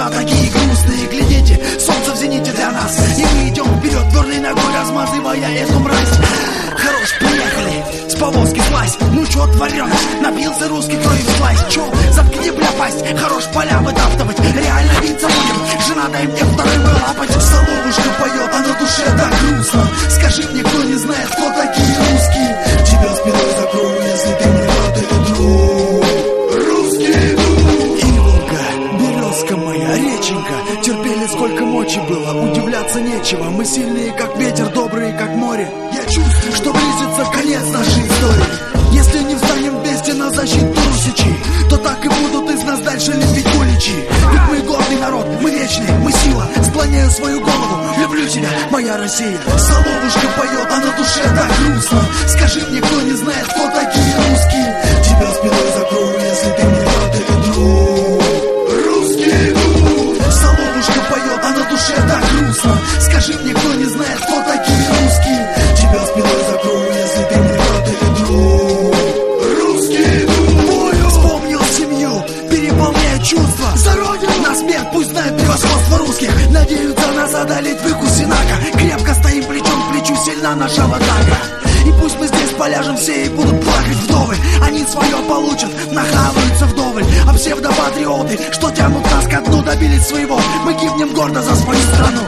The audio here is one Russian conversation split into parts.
глаза такие грустные. Глядите, солнце в зените для нас, и мы идем вперед, твердой ногой размазывая эту мразь. Хорош, приехали, с повозки слазь. Ну чё творёшь? Напился русский кровь слазь. Чё, заткни, бля, пасть. Хорош поля вытаптывать, реально биться будем. Жена дай мне вторым лапать. Соловушка поет, а на душе так грустно. Скажи мне, кто не знает, кто такие русские. Тебя спиной закрою, если ты не рад и друг. Русский друг. Иволга, березка моя, реченька. Терпели сколько мочи было, удивляться нечего. Мы сильные, как ветер, добрые, как море. Я чувствую, что близится конец нашей истории. Если не встанем вместе на защиту русичей, то так и будут из нас дальше лепить куличи. Ведь мы гордый народ, мы вечные, мы сила. Склоняю свою голову, люблю тебя, моя Россия. Соловушка поет, а на душе так грустно. Скажи мне, кто не знает, кто такие русские. Тебя спиной закрою, если ты не рад и друг. Русский друг. Соловушка поет, а на душе так грустно. Скажи мне, кто не знает, кто такие русские. Тебя спиной закрою, если ты не рад и друг. Русский друг. Вспомнил семью, переполняя чувства. За родину, на смерть, пусть знает превосходство русских. Надеются нас одолеть в их Синака. Крепко стоим плечом к плечу, сильна наша ватага. И пусть мы здесь поляжем все и будут плакать вдовы. Они свое получат, нахаваются вдоволь. А псевдопатриоты, что тянут нас ко дну, добились своего. Мы гибнем гордо за свою страну.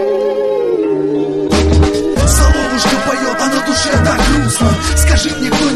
Соловушка поет, а на душе так грустно. Скажи мне, кто